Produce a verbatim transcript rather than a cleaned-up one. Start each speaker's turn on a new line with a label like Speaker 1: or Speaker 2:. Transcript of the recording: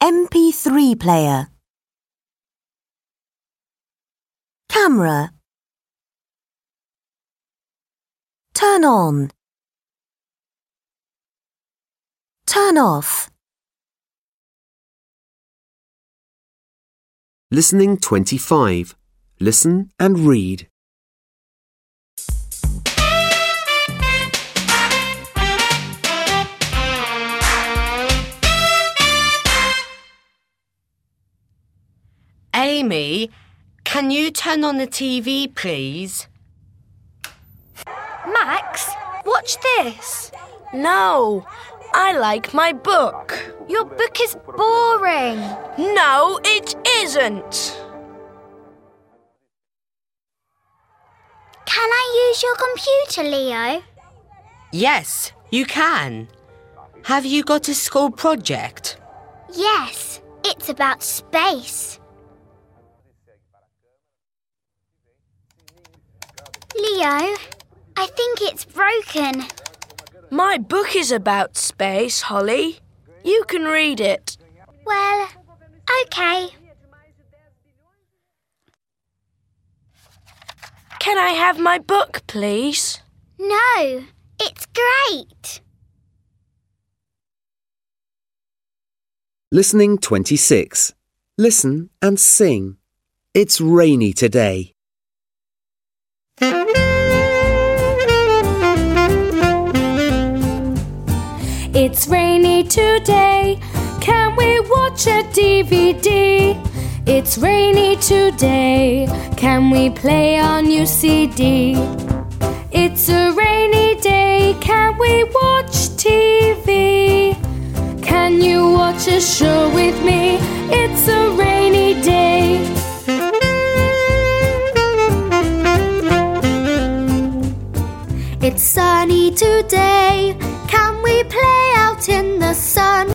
Speaker 1: M P three player. Camera. Turn on. Turn off.
Speaker 2: Listening twenty-five. Listen and read.
Speaker 3: Amy, can you turn on the T V, please?
Speaker 4: Max, watch this.
Speaker 5: No, I like my book.
Speaker 4: Your book is boring.
Speaker 5: No, it isn't.
Speaker 4: Can I use your computer, Leo?
Speaker 3: Yes, you can. Have you got a school project?
Speaker 4: Yes, it's about space. Leo, I think it's broken.
Speaker 5: My book is about space, Holly. You can read it.
Speaker 4: Well, okay.
Speaker 5: Can I have my book, please?
Speaker 4: No, it's great.
Speaker 2: Listening twenty-six. Listen and sing. It's rainy today.
Speaker 6: It's rainy today. Can we watch a D V D? It's rainy today. Can we play our new C D? It's a rainy day. Can we watch T V? Can you watch a show with me? It's a rainy day.
Speaker 4: It's sunny today. Can we play out in